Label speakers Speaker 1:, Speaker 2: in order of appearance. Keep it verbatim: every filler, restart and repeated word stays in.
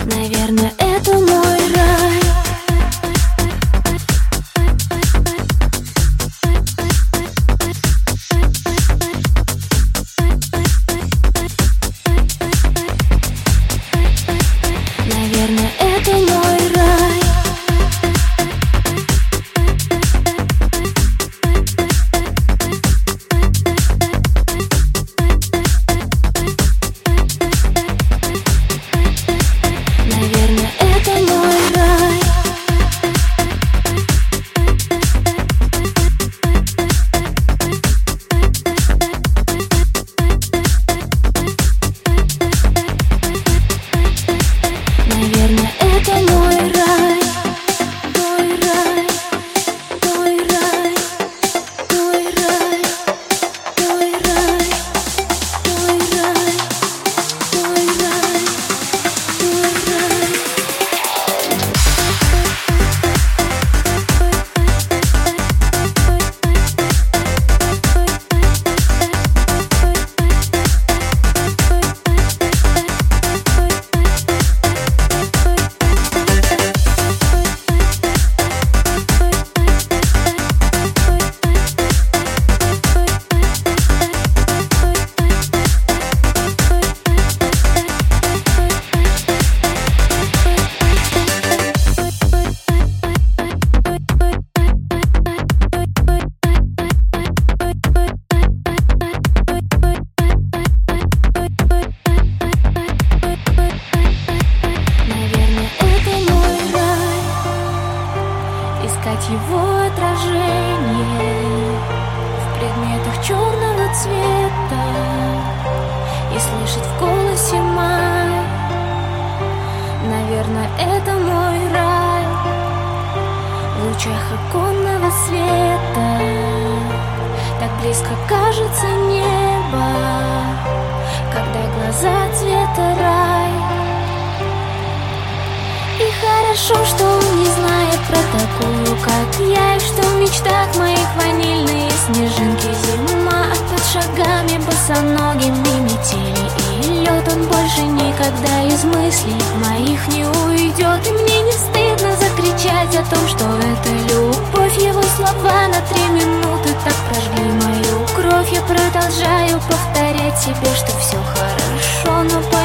Speaker 1: Наверное, это мой рай. Наверное, это мой рай. Наверное, это мой рай. Наверное, это мой рай. Мой рай, мой рай, мой рай, мой рай, мой рай, мой рай, мой рай. Искать его отражение в предметах черного цвета и слышать в голосе май. Наверное, это мой рай. В лучах оконного света так близко кажется небо, когда глаза цвета рай. И хорошо, что он не знает про такую, как я, и что в мечтах моих ванильные снежинки зима, а под шагами босоногими метели и лед. Он больше никогда из мыслей моих не уйдет, и мне не стыдно закричать о том, что это любовь. Его слова на три минуты так прожгли мою кровь. Я продолжаю повторять себе, что все хорошо, но по